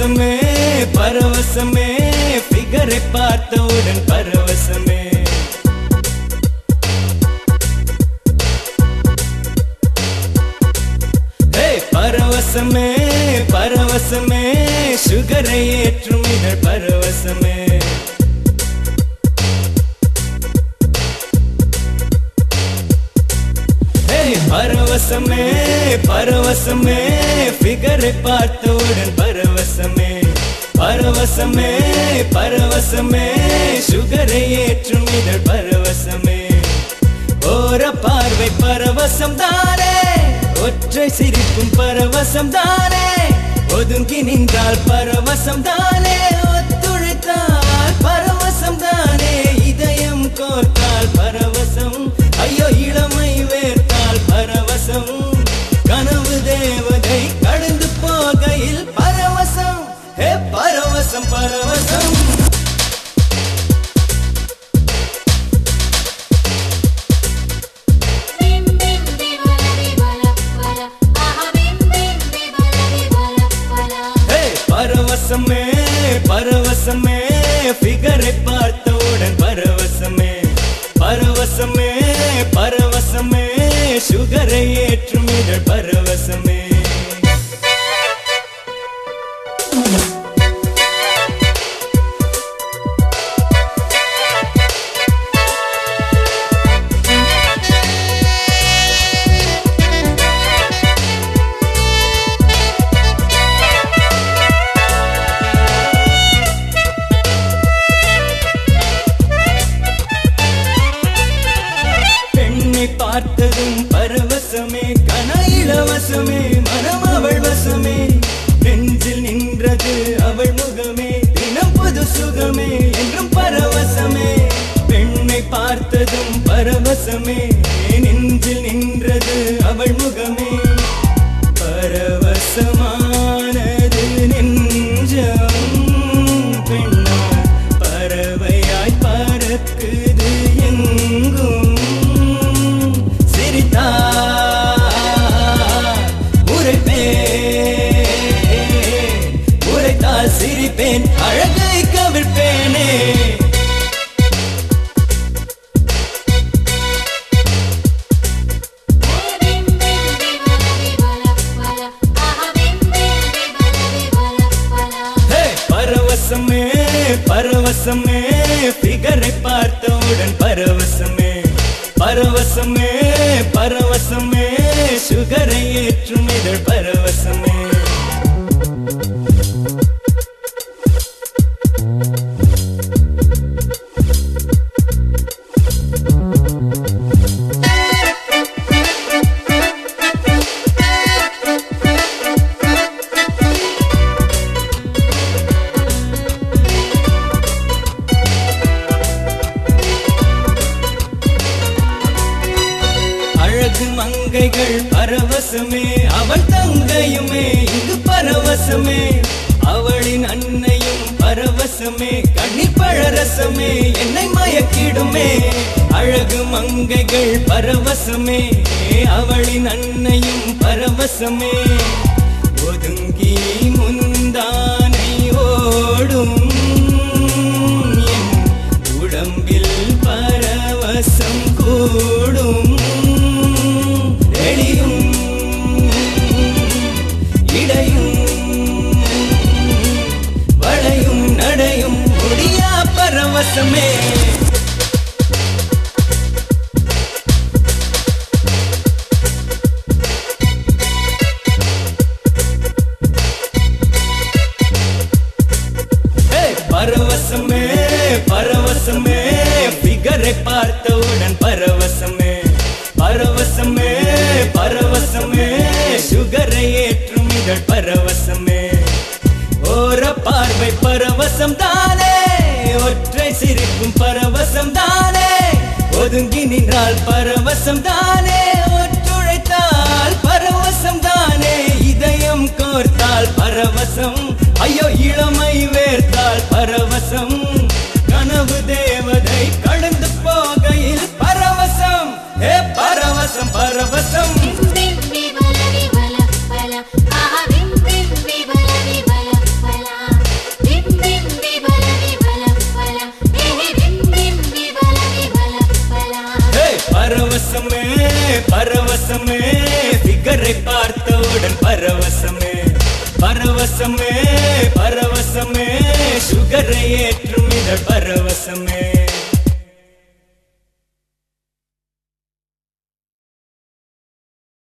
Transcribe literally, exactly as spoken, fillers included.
பரவசமே பரவசமே ஃபிகரை பார்த்தவுடன் பரவசமே பரவசமே பரவசமே சுகரை ஏற்றும் இதழ் பரவசமே பரவசமே பரவசமே ஃபிகரை பார்த்தவுடன் பரவசமே பரவசமே பரவசமே சுகரை ஏற்றும் இதழ் பரவசமே ஓர பார்வை பரவசம் தானே ஒற்றை சிரிப்பும் பரவசம் தானே ஒதுங்கி நின்றால் பரவசம் தானே ஒத்துழைத்தால் பரவசம் தானே இதயம் கோர்த்தால் பரவசம் ஐயோ இளமை வேர்த்தால் பரவசம் கனவு தேவதை கடந்து போகையில் பரவசம் ஹே பரவசம் பரவசம் பரவசமே பரவசமே ஃபிகரை பார்த்தவுடன் பரவசமே பரவசமே பரவசமே சுகரை ஏற்றும் இதழ் பரவசமே பார்த்ததும் பரவசமே கன இளவசமே மனம் அவள் வசமே நெஞ்சில் நின்றது அவள் முகமே தினம் புது சுகமே என்றும் பரவசமே பெண்ணை பார்த்ததும் பரவசமே நெஞ்சில் நின்றது அவள் முகமே பரவசமானது நெஞ்சம் பெண்ணா பறவையாய் பறக்குது எங்கும் உரைத்தால் சிரிப்பேன் அழகை கவிழ்ப்பேனே பரவசமே பரவசமே ஃபிகரை பார்த்தவுடன் பரவசமே பரவசமே பரவசமே சுகரை ஏற்றும் இதழ் பரவசமே மங்கைகள் பரவசமே அவள் தங்கையுமே இங்கு பரவசமே அவளின் அன்னையும் பரவசமே கண்ணீர் பழரசமே என்னை மயக்கிடுமே அழகு மங்கைகள் பரவசமே அவளின் அன்னையும் பரவசமே ஒதுங்கி முந்தானை ஓடும் என் உடம்பில் பரவசம் கூடும் வளையும் நடையும் முடியா பரவசமே பரவசமே பரவசமே ஃபிகரை பார்த்தவுடன் பரவசமே பரவசமே பரவசமே சுகரை ஏற்றும் இதழ் பரவசமே ஓர பார்வை பரவசம் தானே ஒற்றை சிரிப்பும் பரவசம் தானே ஒதுங்கி நின்றால் பரவசம் தானே ஒத்துழைத்தால் பரவசம் தானே இதயம் கோர்த்தால் பரவசம் ஐயோ இளமை வேர்த்தால் பரவசம் கனவு தேவதை கடந்து போகையில் பரவசம் ஹே பரவசம் பரவசம் Bim bim bim bala bala, ah bim bim bim bala bala bala. ஃபிகரை பார்த்தவுடன் பரவசமே பரவசமே பரவசமே சுகரை ஏற்றும் இதழ் பரவசமே